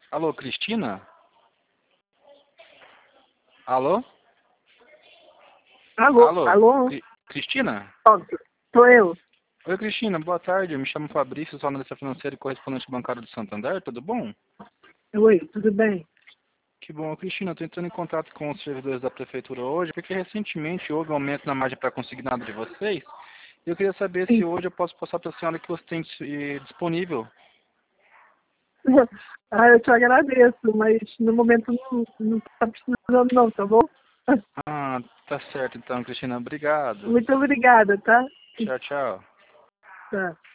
Alô, Cristina? Alô? Alô, Alô? alô, Cristina? óbvio, sou eu. Oi, Cristina, boa tarde. Eu me chamo Fabrício, sou analista financeiro e correspondente bancário do Santander. Tudo bom? Oi, tudo bem? Que bom. Cristina, estou entrando em contato com os servidores da prefeitura hoje, porque recentemente houve um aumento na margem para consignado de vocês. Eu queria saber se Sim. hoje eu posso passar para a senhora que você tem disponível. Ah, eu te agradeço, mas no momento não está precisando não, tá bom? Ah, tá certo então, Cristina. Obrigado. Muito obrigada, tá? Tchau, tchau. Tá.